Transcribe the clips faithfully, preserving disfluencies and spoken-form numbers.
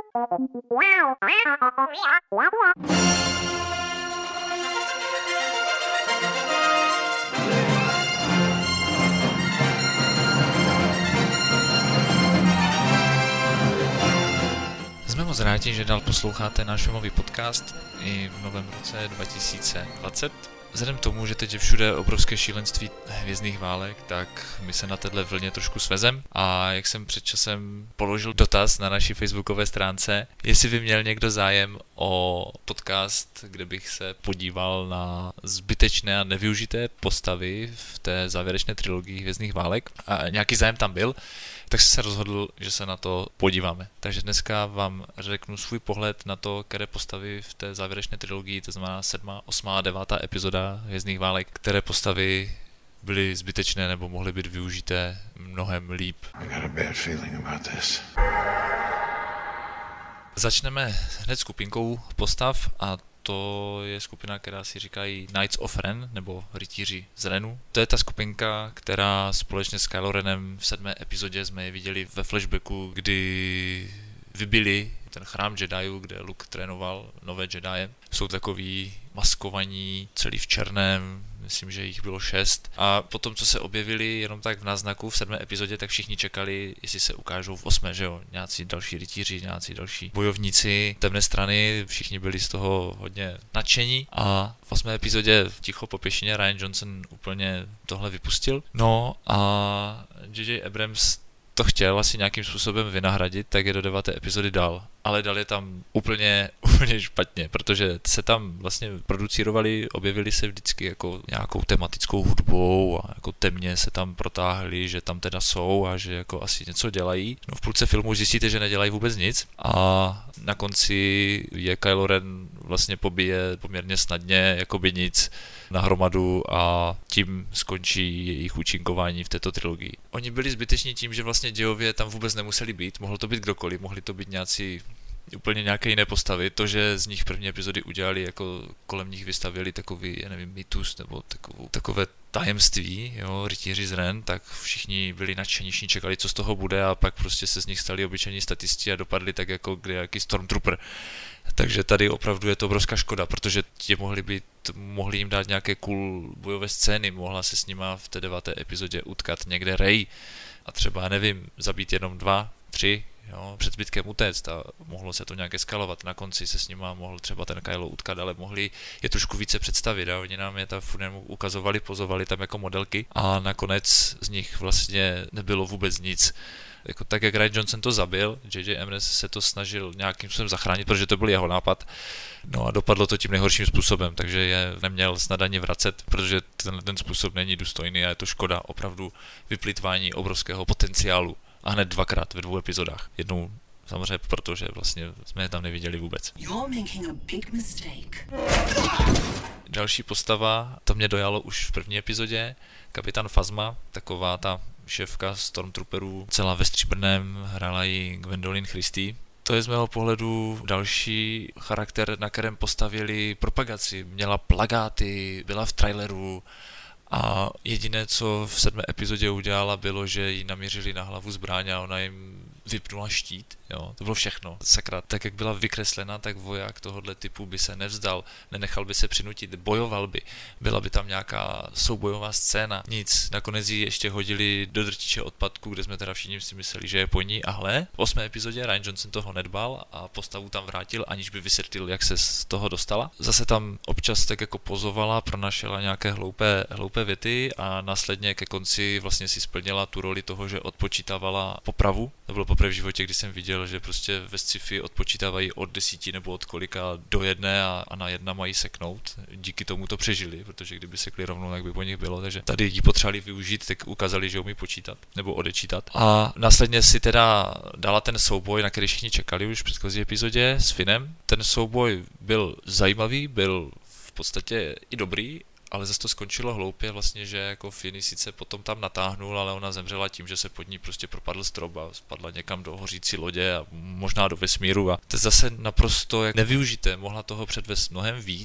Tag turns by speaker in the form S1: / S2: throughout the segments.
S1: Jsme moc rádi, že dál posloucháte náš filmový podcast i v novém roce dva tisíce dvacet. Vzhledem k tomu, že teď je všude obrovské šílenství hvězdných válek, tak my se na téhle vlně trošku svezem a jak jsem před časem položil dotaz na naší facebookové stránce, jestli by měl někdo zájem o podcast, kde bych se podíval na zbytečné a nevyužité postavy v té závěrečné trilogii hvězdných válek a nějaký zájem tam byl, tak jsem se rozhodl, že se na to podíváme. Takže dneska vám řeknu svůj pohled na to, které postavy v té závěrečné trilogii, to znamená sedmá, osmá a devátá epizoda hvězdných válek, které postavy byly zbytečné nebo mohly být využité mnohem líp. Začneme hned skupinkou postav a to je skupina, která si říkají Knights of Ren, nebo Rytíři z Renu. To je ta skupinka, která společně s Kylo Renem v sedmé epizodě jsme je viděli ve flashbacku, kdy vybili ten chrám Jediů, kde Luke trénoval nové Jedije. Jsou takový maskovaní, celý v černém, myslím, že jich bylo šest. A potom, co se objevili jenom tak v náznaku v sedmé epizodě, tak všichni čekali, jestli se ukážou v osmé, že jo, nějací další rytíři, nějací další bojovníci temné strany, všichni byli z toho hodně nadšení a v osmé epizodě ticho po pěšině Rian Johnson úplně tohle vypustil. No a J J Abrams to chtěl asi nějakým způsobem vynahradit, tak je do deváté epizody dal. Ale dal je tam úplně, úplně špatně, protože se tam vlastně producírovali, objevili se vždycky jako nějakou tematickou hudbou a jako temně se tam protáhli, že tam teda jsou a že jako asi něco dělají. No v půlce filmu zjistíte, že nedělají vůbec nic a na konci je Kylo Ren vlastně pobije poměrně snadně, jakoby nic na hromadu a tím skončí jejich účinkování v této trilogii. Oni byli zbyteční tím, že vlastně dějově tam vůbec nemuseli být, mohlo to být kdokoliv, mohli to být nějací úplně nějaké jiné postavy. To, že z nich první epizody udělali, jako kolem nich vystavěli takový, já nevím, mýtus nebo takovou, takové tajemství, jo, rytíři z Ren, tak všichni byli nadšení, všichni čekali, co z toho bude a pak prostě se z nich stali obyčejní statisti a dopadli tak jako nějaký Stormtrooper. Takže tady opravdu je to obrovská škoda, protože ti mohli být, mohli jim dát nějaké cool bojové scény, mohla se s nima v té deváté epizodě utkat někde Rey a třeba, nevím, zabít jenom dva, tři, jo, před zbytkem utéct a mohlo se to nějak eskalovat. Na konci se s nima mohl třeba ten Kylo utkat, ale mohli je trošku více představit a oni nám je tam furt ukazovali, pozovali tam jako modelky a nakonec z nich vlastně nebylo vůbec nic. Jako tak, jak Rian Johnson to zabil, J J Abrams se to snažil nějakým způsobem zachránit, protože to byl jeho nápad. No a dopadlo to tím nejhorším způsobem, takže je neměl snad ani vracet, protože ten, ten způsob není důstojný a je to škoda opravdu vyplitvání obrovského potenciálu. A hned dvakrát ve dvou epizodách. Jednou samozřejmě, protože vlastně jsme je tam neviděli vůbec. Další postava, to mě dojalo už v první epizodě, kapitán Phasma, taková ta šéfka Stormtrooperů, celá ve stříbrném, hrála ji Gwendolyn Christie. To je z mého pohledu další charakter, na kterém postavili propagaci. Měla plakáty, byla v traileru a jediné, co v sedmé epizodě udělala, bylo, že jí namířili na hlavu zbraň a ona jim vypnula štít, jo, to bylo všechno. Sakra, tak jak byla vykreslena, tak voják tohohle typu by se nevzdal, nenechal by se přinutit, bojoval by, byla by tam nějaká soubojová scéna, nic, nakonec ji ještě hodili do drtiče odpadku, kde jsme teda všichni si mysleli, že je po ní, a hle, v osmé epizodě Rian Johnson toho nedbal a postavu tam vrátil, aniž by vysvětlil, jak se z toho dostala. Zase tam občas tak jako pozovala, pronašela nějaké hloupé, hloupé věty a následně ke konci vlastně si splnila tu roli toho, že odpočítávala popravu. To bylo poprvé v životě, kdy jsem viděl, že prostě ve sci-fi odpočítávají od desíti nebo od kolika do jedné a, a na jedna mají seknout. Díky tomu to přežili, protože kdyby sekli rovnou, tak by po nich bylo. Takže tady ji potřebovali využít, tak ukázali, že umí počítat nebo odečítat. A následně si teda dala ten souboj, na který všichni čekali už v předchozí epizodě s Finnem. Ten souboj byl zajímavý, byl v podstatě i dobrý, ale zase to skončilo hloupě vlastně, že jako Finn sice potom tam natáhnul, ale ona zemřela tím, že se pod ní prostě propadl strop a spadla někam do hořící lodě a možná do vesmíru a to je zase naprosto jak nevyužité, mohla toho předvést mnohem víc,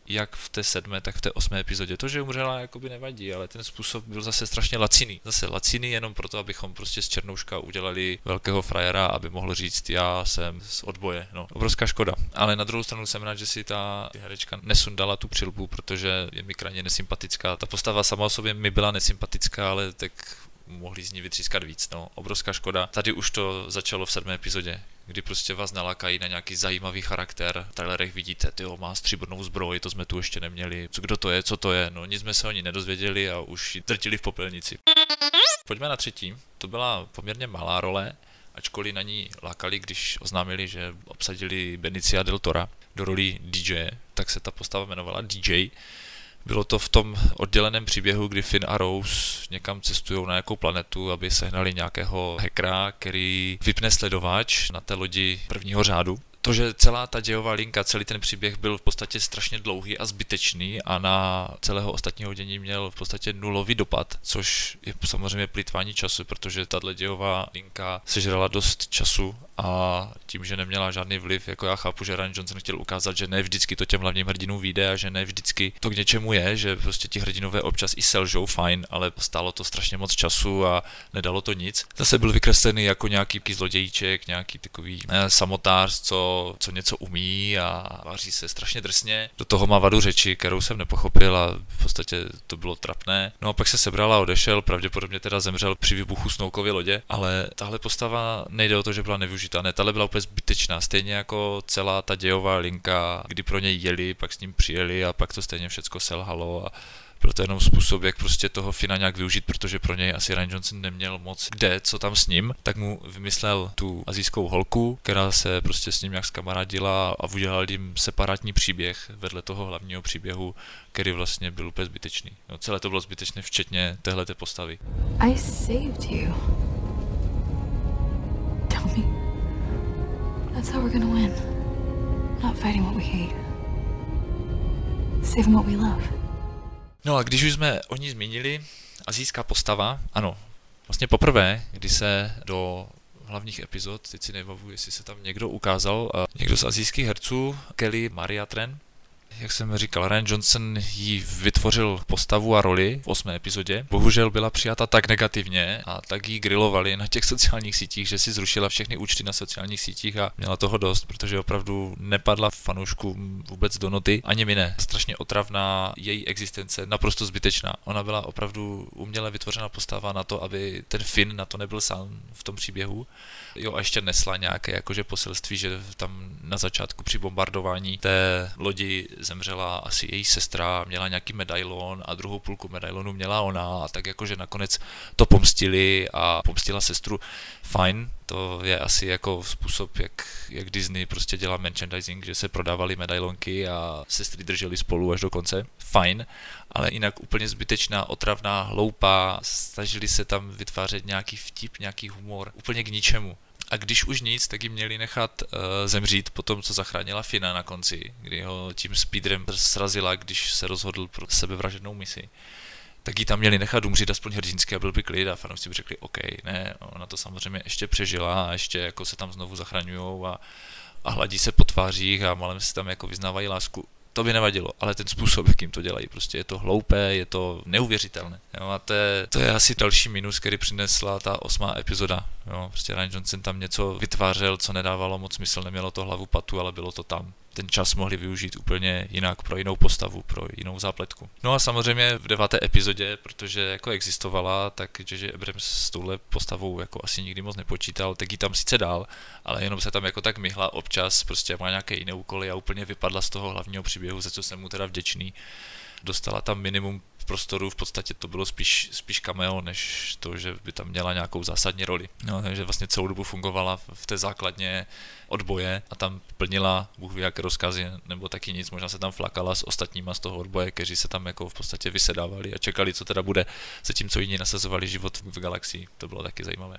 S1: jak v té sedmé, tak v té osmé epizodě. To, že umřela, jakoby nevadí, ale ten způsob byl zase strašně laciný. Zase laciný jenom proto, abychom prostě z Černouška udělali velkého frajera, aby mohl říct, já jsem z odboje. No, obrovská škoda. Ale na druhou stranu jsem rád, že si ta herečka nesundala tu přilbu, protože je mi krajně nesympatická. Ta postava sama o sobě mi byla nesympatická, ale tak mohli z ní vytřískat víc, no, obrovská škoda. Tady už to začalo v sedmé epizodě, kdy prostě vás nalákají na nějaký zajímavý charakter. V trailerech vidíte, tyjo, má stříbrnou zbroj, to jsme tu ještě neměli. Co, kdo to je, co to je, no, nic jsme se o ní nedozvěděli a už ji drtili v popelnici. Pojďme na třetí, to byla poměrně malá role, ačkoliv na ní lákali, když oznámili, že obsadili Benicia del Tora do roli D J, tak se ta postava jmenovala D J. Bylo to v tom odděleném příběhu, kdy Finn a Rose někam cestují na nějakou planetu, aby sehnali nějakého hackera, který vypne sledovač na té lodi prvního řádu. To, že celá ta dějová linka, celý ten příběh byl v podstatě strašně dlouhý a zbytečný a na celého ostatního dění měl v podstatě nulový dopad, což je samozřejmě plýtvání času, protože tato dějová linka sežrala dost času a tím, že neměla žádný vliv, jako já chápu, že Rian Johnson chtěl ukázat, že ne vždycky to těm hlavním hrdinům vyjde a že ne vždycky to k něčemu je, že prostě ti hrdinové občas i selžou, fajn, ale stálo to strašně moc času a nedalo to nic. Zase byl vykreslený jako nějaký zlodějíček, nějaký takový eh, samotář, co co něco umí a váří se strašně drsně. Do toho má vadu řeči, kterou jsem nepochopil a v podstatě to bylo trapné. No a pak se sebral a odešel, pravděpodobně teda zemřel při výbuchu Snoukovy lodě, ale tahle postava nejde o to, že byla nevyužitá, ne, tahle byla úplně zbytečná, stejně jako celá ta dějová linka, kdy pro něj jeli, pak s ním přijeli a pak to stejně všecko selhalo a byl to jenom způsob, jak prostě toho Finna nějak využít, protože pro něj asi Rian Johnson neměl moc kde, co tam s ním, tak mu vymyslel tu asijskou holku, která se prostě s ním nějak zkamarádila a udělal jim separátní příběh vedle toho hlavního příběhu, který vlastně byl úplně zbytečný. No, celé to bylo zbytečné, včetně téhleté postavy.
S2: I saved you. Tell me. That's how we're gonna win. Not fighting what we hate. Saving what we love.
S1: No a když už jsme o ní zmínili, asijská postava, ano, vlastně poprvé, kdy se do hlavních epizod, teď si nebavuji, jestli se tam někdo ukázal, někdo z asijských herců, Kelly Maria Tran, jak jsem říkal, Rian Johnson jí vytvořil postavu a roli v osmé epizodě. Bohužel byla přijata tak negativně a tak jí grilovali na těch sociálních sítích, že si zrušila všechny účty na sociálních sítích a měla toho dost, protože opravdu nepadla fanouškům vůbec do noty, ani mi ne. Strašně otravná, její existence, naprosto zbytečná. Ona byla opravdu uměle vytvořená postava na to, aby ten Finn na to nebyl sám v tom příběhu. Jo, a ještě nesla nějaké jakože poselství, že tam na začátku při bombardování té lodi zemřela asi její sestra, měla nějaký medailon a druhou půlku medailonu měla ona a tak jakože nakonec to pomstili a pomstila sestru. Fajn, to je asi jako způsob, jak, jak Disney prostě dělá merchandising, že se prodávaly medailonky a sestry držely spolu až do konce. Fajn, ale jinak úplně zbytečná, otravná, hloupá, snažili se tam vytvářet nějaký vtip, nějaký humor, úplně k ničemu. A když už nic, tak ji měli nechat uh, zemřít po tom, co zachránila Finna na konci, kdy ho tím speedrem srazila, když se rozhodl pro sebevražednou misi. Tak ji tam měli nechat umřít aspoň hrdinsky a byl by klid a fanoušci by řekli OK, ne, ona to samozřejmě ještě přežila a ještě jako se tam znovu zachraňujou a, a hladí se po tvářích a malem si tam jako vyznávají lásku. To by nevadilo, ale ten způsob, jakým to dělají, prostě je to hloupé, je to neuvěřitelné. Jo, a to je, to je asi další minus, který přinesla ta osmá epizoda. Jo, prostě Rian Johnson tam něco vytvářel, co nedávalo moc smysl, nemělo to hlavu patu, ale bylo to tam. Ten čas mohli využít úplně jinak pro jinou postavu, pro jinou zápletku. No a samozřejmě v deváté epizodě, protože jako existovala, tak J J Abrams s touhle postavou jako asi nikdy moc nepočítal, tak ji tam sice dal, ale jenom se tam jako tak myhla občas, prostě má nějaké jiné úkoly a úplně vypadla z toho hlavního příběhu, za co jsem mu teda vděčný. Dostala tam minimum prostoru, v podstatě to bylo spíš, spíš cameo, než to, že by tam měla nějakou zásadní roli. No, takže vlastně celou dobu fungovala v té základně odboje a tam plnila Bůh ví jaké rozkazy, nebo taky nic, možná se tam flakala s ostatníma z toho odboje, kteří se tam jako v podstatě vysedávali a čekali, co teda bude, zatímco jiní nasazovali život v galaxii. To bylo taky zajímavé.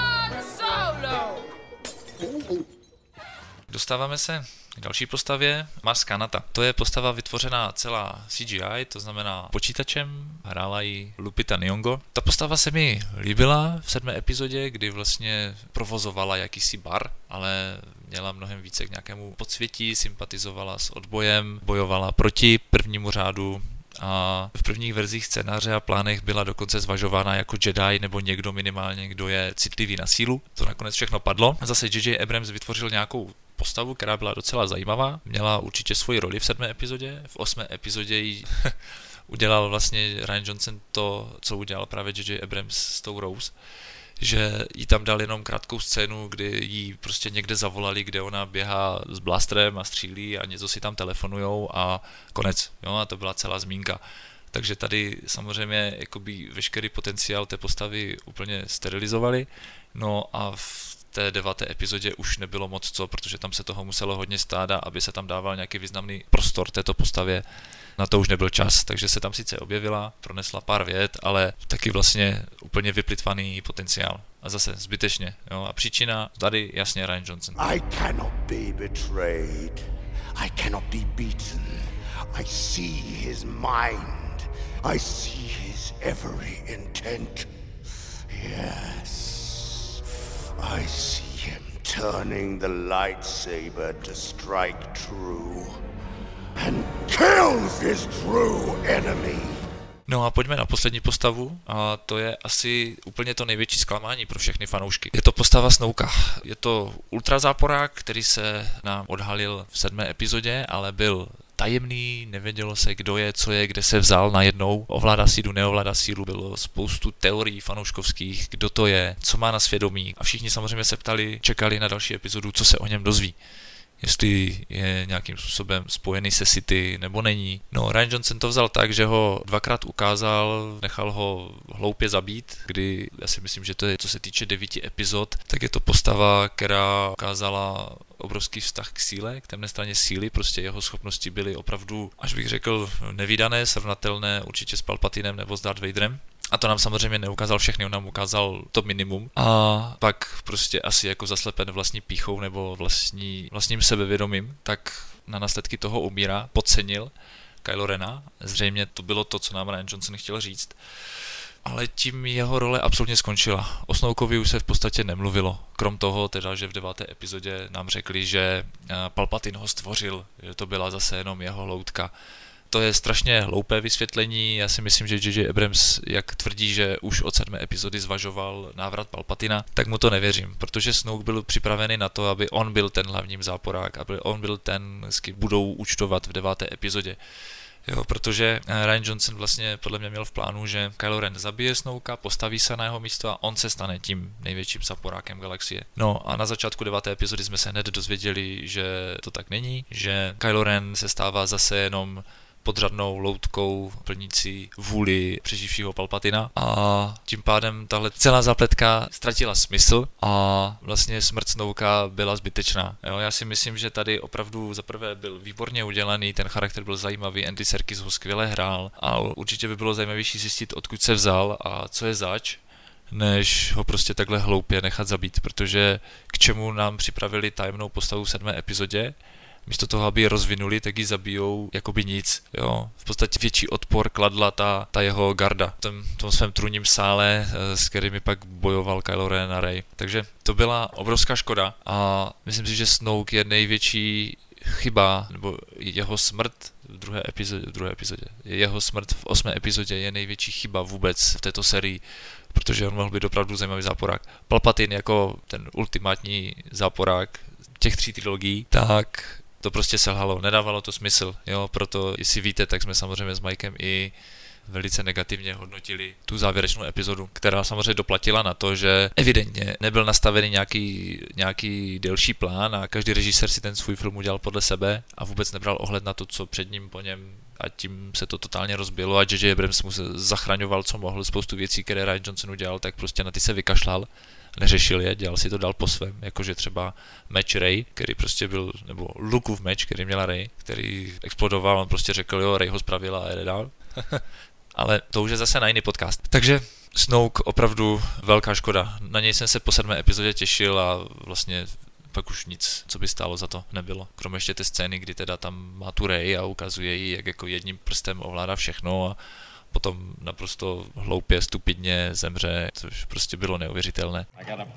S1: Dostáváme se k další postavě, Mars Kanata. To je postava vytvořená celá C G I, to znamená počítačem, hrála ji Lupita Nyong'o. Ta postava se mi líbila v sedmé epizodě, kdy vlastně provozovala jakýsi bar, ale měla mnohem více k nějakému podsvětí, sympatizovala s odbojem, bojovala proti prvnímu řádu a v prvních verzích scénáře a plánech byla dokonce zvažována jako Jedi nebo někdo minimálně, kdo je citlivý na sílu. To nakonec všechno padlo. A zase J J Abrams vytvořil nějakou postavu, která byla docela zajímavá. Měla určitě svoji roli v sedmé epizodě. V osmé epizodě jí udělal vlastně Rian Johnson to, co udělal právě J J Abrams s tou Rose, že jí tam dal jenom krátkou scénu, kdy jí prostě někde zavolali, kde ona běhá s blastrem a střílí a něco si tam telefonujou a konec. Jo, a to byla celá zmínka. Takže tady samozřejmě jakoby veškerý potenciál té postavy úplně sterilizovali. No a v té deváté epizodě už nebylo moc co, protože tam se toho muselo hodně stát a aby se tam dával nějaký významný prostor této postavě, na to už nebyl čas, takže se tam sice objevila, pronesla pár vět, ale taky vlastně úplně vyplitvaný potenciál. A zase zbytečně. Jo? A příčina tady jasně Rian Johnson.
S3: I cannot be betrayed. I cannot be beaten. I see his mind. I see his every intent. Yes. I see him turning the lightsaber to strike true and kills his true enemy.
S1: No a pojďme na poslední postavu a to je asi úplně to největší zklamání pro všechny fanoušky. Je to postava Snowka. Je to ultrazáporák, který se nám odhalil v sedmé epizodě, ale byl tajemný, nevědělo se, kdo je, co je, kde se vzal najednou, ovládá sílu, neovládá sílu, bylo spoustu teorií fanouškovských, kdo to je, co má na svědomí a všichni samozřejmě se ptali, čekali na další epizodu, co se o něm dozví. Jestli je nějakým způsobem spojený se City nebo není. No, Rian Johnson to vzal tak, že ho dvakrát ukázal, nechal ho hloupě zabít, kdy já si myslím, že to je, co se týče devíti epizod, tak je to postava, která ukázala obrovský vztah k síle, k temné straně síly, prostě jeho schopnosti byly opravdu, až bych řekl, nevídané, srovnatelné určitě s Palpatinem nebo s Darth Vaderem. A to nám samozřejmě neukázal všechny, on nám ukázal to minimum. A pak prostě asi jako zaslepen vlastní pýchou nebo vlastní, vlastním sebevědomím, tak na následky toho umírá, podcenil Kylo Rena. Zřejmě to bylo to, co nám Rian Johnson chtěl říct. Ale tím jeho role absolutně skončila. O Snowkovi už se v podstatě nemluvilo. Krom toho teda, že v deváté epizodě nám řekli, že Palpatine ho stvořil, že to byla zase jenom jeho loutka. To je strašně hloupé vysvětlení, já si myslím, že J J Abrams, jak tvrdí, že už od sedmé epizody zvažoval návrat Palpatina, tak mu to nevěřím, protože Snoke byl připravený na to, aby on byl ten hlavním záporák, aby on byl ten, s kým budou účtovat v deváté epizodě. Jo, protože Rian Johnson vlastně podle mě měl v plánu, že Kylo Ren zabije Snowka, postaví se na jeho místo a on se stane tím největším záporákem galaxie. No a na začátku deváté epizody jsme se hned dozvěděli, že to tak není, že Kylo Ren se stává zase jenom podřadnou loutkou plnící vůli přeživšího Palpatina a tím pádem tahle celá zápletka ztratila smysl a vlastně smrt Snowka byla zbytečná. Jo, já si myslím, že tady opravdu zaprvé byl výborně udělaný, ten charakter byl zajímavý, Andy Serkis ho skvěle hrál a určitě by bylo zajímavější zjistit, odkud se vzal a co je zač, než ho prostě takhle hloupě nechat zabít, protože k čemu nám připravili tajemnou postavu v sedmé epizodě, místo toho, aby je rozvinuli, tak ji zabijou jakoby nic, jo. V podstatě větší odpor kladla ta, ta jeho garda v tom, tom svém trůním sále, s kterými pak bojoval Kylo Ren a Rey. Takže to byla obrovská škoda a myslím si, že Snoke je největší chyba, nebo jeho smrt v druhé epizodě, v druhé epizodě, jeho smrt v osmé epizodě je největší chyba vůbec v této sérii, protože on mohl být opravdu zajímavý záporák. Palpatine jako ten ultimátní záporák těch tří trilogií, tak to prostě selhalo, nedávalo to smysl, jo, proto, jestli víte, tak jsme samozřejmě s Mikem i velice negativně hodnotili tu závěrečnou epizodu, která samozřejmě doplatila na to, že evidentně nebyl nastavený nějaký, nějaký delší plán a každý režisér si ten svůj film udělal podle sebe a vůbec nebral ohled na to, co před ním, po něm a tím se to totálně rozbilo a J J Abrams mu se zachraňoval, co mohl, spoustu věcí, které Rian Johnson udělal, tak prostě na ty se vykašlal, neřešil je, dělal si to dál po svém, jakože třeba meč Rey, který prostě byl, nebo Lukeův meč, který měla Rey, který explodoval, on prostě řekl, jo, Rey ho spravila a jede dál. Ale to už je zase na jiný podcast. Takže Snoke opravdu velká škoda. Na něj jsem se po sedmé epizodě těšil a vlastně pak už nic, co by stálo za to, nebylo. Kromě ještě té scény, kdy teda tam má tu Rey a ukazuje jí, jak jako jedním prstem ovládá všechno a potom naprosto hloupě, stupidně zemře, což prostě bylo neuvěřitelné.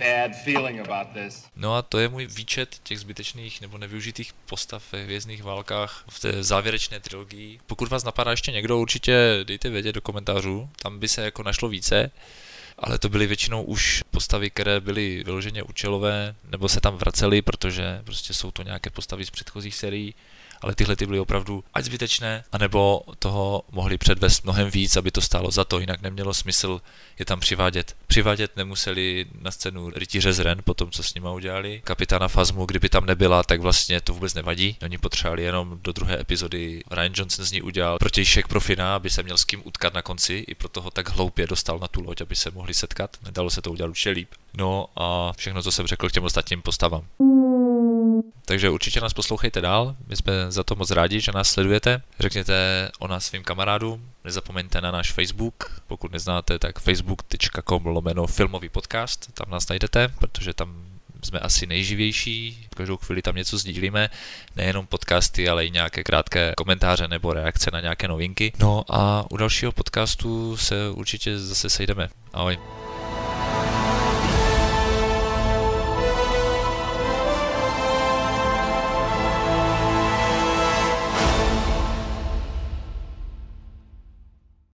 S1: No a to je můj výčet těch zbytečných nebo nevyužitých postav ve Hvězdných válkách v té závěrečné trilogii. Pokud vás napadá ještě někdo, určitě dejte vědět do komentářů, tam by se jako našlo více. Ale to byly většinou už postavy, které byly vyloženě účelové, nebo se tam vracely, protože prostě jsou to nějaké postavy z předchozích sérií, ale tyhle ty byly opravdu ať zbytečné, anebo toho mohli předvést mnohem víc, aby to stálo za to, jinak nemělo smysl je tam přivádět. Přivádět nemuseli na scénu rytíře z Ren po tom, co s nima udělali. Kapitána Phasmu, kdyby tam nebyla, tak vlastně to vůbec nevadí. Oni potřebovali jenom do druhé epizody. Ryan Johnson z ní udělal protějšek pro Fina, aby se měl s kým utkat na konci, i proto ho tak hloupě dostal na tu loď, aby se mohli setkat. Nedalo se to udělat určitě líp. No a všechno, co jsem řekl k těm ostatním postavám. Takže určitě nás poslouchejte dál, my jsme za to moc rádi, že nás sledujete. Řekněte o nás svým kamarádům, nezapomeňte na náš Facebook, pokud neznáte, tak facebook tečka com lomeno filmový podcast, tam nás najdete, protože tam jsme asi nejživější, každou chvíli tam něco sdílíme, nejenom podcasty, ale i nějaké krátké komentáře nebo reakce na nějaké novinky. No a u dalšího podcastu se určitě zase sejdeme. Ahoj.